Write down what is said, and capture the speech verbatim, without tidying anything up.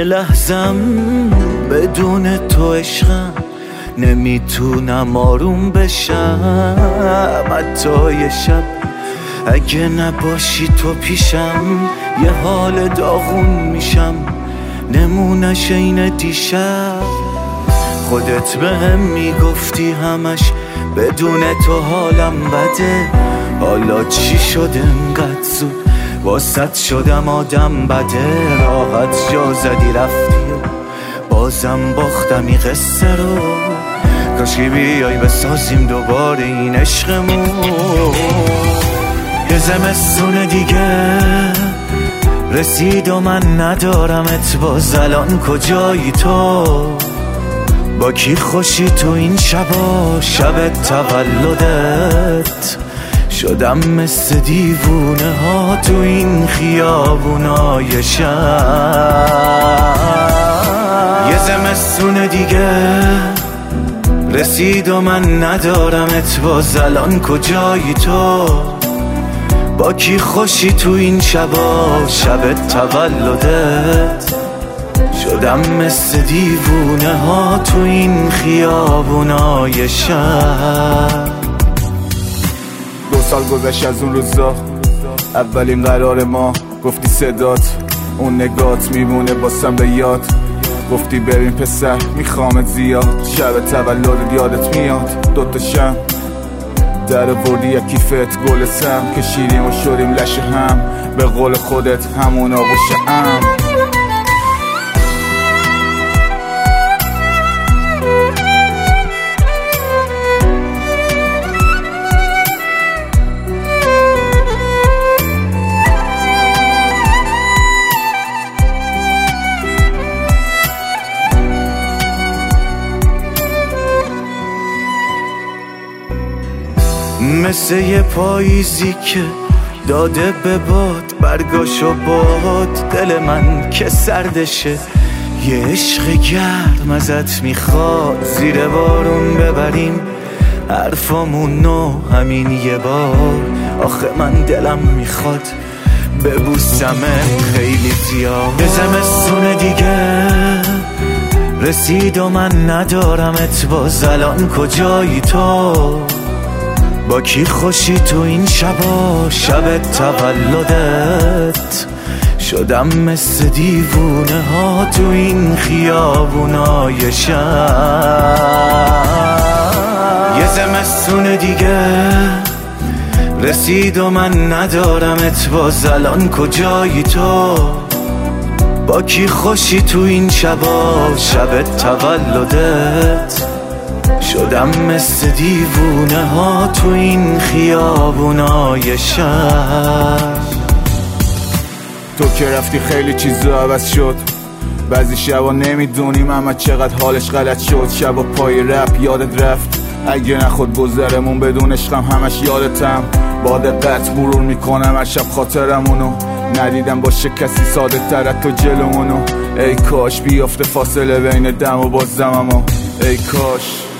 یه لحظم بدون تو عشقم، نمیتونم آروم بشم حتی یه شب. اگه نباشی تو پیشم یه حال داغون میشم، نمونش این دیشب. خودت بهم میگفتی همش بدون تو حالم بده، حالا چی شده انقدر زود واسط شدم آدم بده. راحت جا زدی رفتی و بازم باختم این قصه رو، کاشکی بیای بسازیم دوباره این عشقمون. یه زمستون دیگه رسید و من ندارمت باز، الان کجایی تو؟ با کی خوشی تو این شبا؟ شب تولدت شدم مثل دیوونه ها تو این خیابونای شب. یه زمستون دیگه رسید و من ندارمت باز، الان کجایی تو؟ با کی خوشی تو این شبا؟ شب تولدت شدم مثل دیوونه ها تو این خیابونای شب. دو سال گذشت از اون روزا، اولین قرار ما. گفتی صدات اون نگات میمونه باسم به یاد. گفتی ببین پسر میخوامت زیاد، شب تولد یادت میاد. دوتا شم در بردی یک کیفت گل سم، کشیدیم و شدیم لشه هم، به قول خودت همون آغوشه هم. مثل یه پاییزی که داده به باد، برگاشو باد دل من که سردشه. یه عشق گرم ازت میخواد زیر بارون ببریم حرفامونو همین یه بار. آخه من دلم میخواد ببوسمت خیلی زیاد. یه زمستون دیگه رسید و من ندارمت باز، الان کجایی تو؟ با کی خوشی تو این شبا؟ شب تولدت شدم مثل دیوونه ها تو این خیابونای شب. یه زمستون دیگه رسید و من ندارمت باز، الان کجایی تو؟ با کی خوشی تو این شبا؟ شب تولدت شدم مثل دیوونه ها تو این خیابونای شب. تو که رفتی خیلی چیزا عوض شد، بعضی شبا نمیدونیم اما چقدر حالش غلط شد. شبا پای رپ یادت رفت، اگه نخود گذرمون بدون عشقم همش یادتم. با دقت مرور میکنم هر شب خاطرمونو، ندیدم باشه کسی ساده تر تو جلومونو. ای کاش بیافته فاصله بین دم و باز دممو، ای کاش